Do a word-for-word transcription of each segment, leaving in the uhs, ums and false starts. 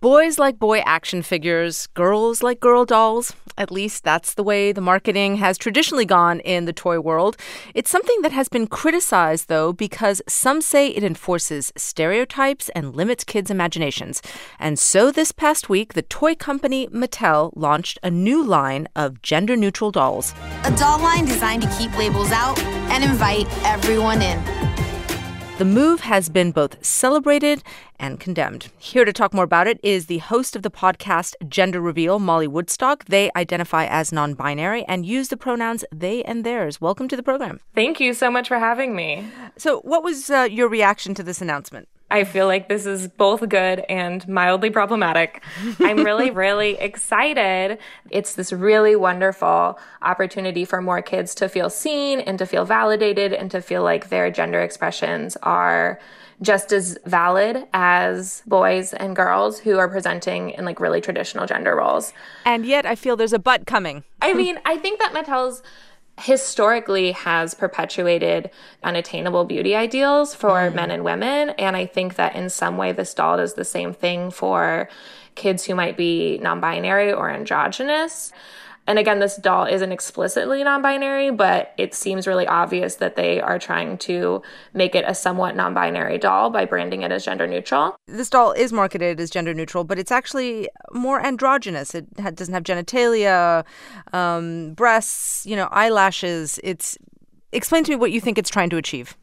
Boys like boy action figures, girls like girl dolls. At least that's the way the marketing has traditionally gone in the toy world. It's something that has been criticized, though, because some say it enforces stereotypes and limits kids' imaginations. And so this past week, the toy company Mattel launched a new line of gender-neutral dolls. A doll line designed to keep labels out and invite everyone in. The move has been both celebrated and condemned. Here to talk more about it is the host of the podcast Gender Reveal, Molly Woodstock. They identify as non-binary and use the pronouns they and theirs. Welcome to the program. Thank you so much for having me. So what was uh, your reaction to this announcement? I feel like this is both good and mildly problematic. I'm really, really excited. It's this really wonderful opportunity for more kids to feel seen and to feel validated and to feel like their gender expressions are just as valid as boys and girls who are presenting in like really traditional gender roles. And yet I feel there's a but coming. I mean, I think that Mattel's historically has perpetuated unattainable beauty ideals for mm. men and women. And I think that in some way this doll does the same thing for kids who might be non-binary or androgynous. And again, this doll isn't explicitly non-binary, but it seems really obvious that they are trying to make it a somewhat non-binary doll by branding it as gender neutral. This doll is marketed as gender neutral, but it's actually more androgynous. It ha- doesn't have genitalia, um, breasts, you know, eyelashes. It's explain to me what you think it's trying to achieve.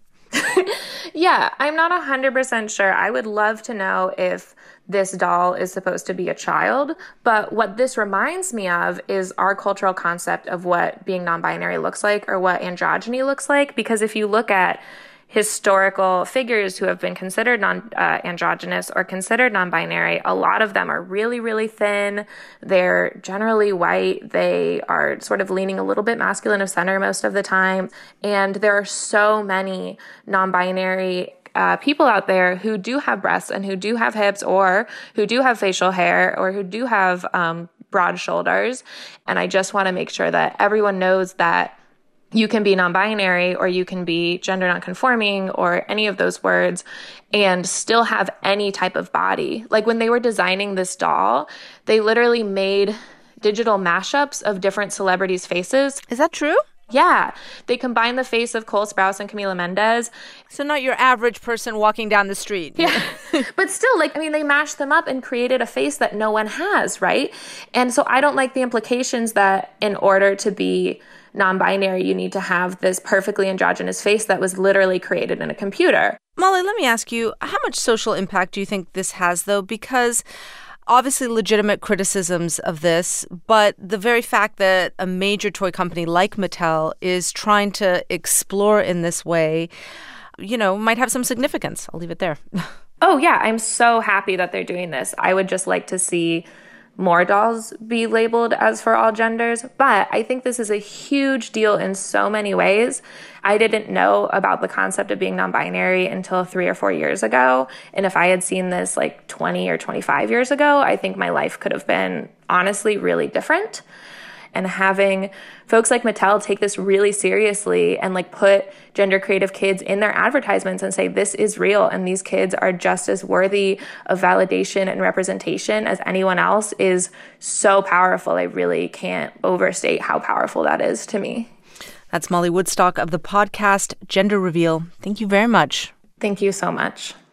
Yeah, I'm not one hundred percent sure. I would love to know if this doll is supposed to be a child. But what this reminds me of is our cultural concept of what being non-binary looks like or what androgyny looks like. Because if you look at historical figures who have been considered non-androgynous uh, or considered non-binary, a lot of them are really, really thin. They're generally white. They are sort of leaning a little bit masculine of center most of the time. And there are so many non-binary Uh, people out there who do have breasts and who do have hips or who do have facial hair or who do have um, broad shoulders. And I just want to make sure that everyone knows that you can be non-binary or you can be gender non-conforming or any of those words and still have any type of body. Like when they were designing this doll, they literally made digital mashups of different celebrities' faces. Is that true? Yeah. They combined the face of Cole Sprouse and Camila Mendes. So not your average person walking down the street. Yeah. But still, like, I mean, they mashed them up and created a face that no one has, right? And so I don't like the implications that in order to be non-binary, you need to have this perfectly androgynous face that was literally created in a computer. Molly, let me ask you, how much social impact do you think this has, though? Because obviously legitimate criticisms of this, but the very fact that a major toy company like Mattel is trying to explore in this way, you know, might have some significance. I'll leave it there. Oh, yeah. I'm so happy that they're doing this. I would just like to see more dolls be labeled as for all genders. But I think this is a huge deal in so many ways. I didn't know about the concept of being non-binary until three or four years ago. And if I had seen this like twenty or twenty-five years ago, I think my life could have been honestly really different. And having folks like Mattel take this really seriously and like put gender creative kids in their advertisements and say, this is real and these kids are just as worthy of validation and representation as anyone else is so powerful. I really can't overstate how powerful that is to me. That's Molly Woodstock of the podcast Gender Reveal. Thank you very much. Thank you so much.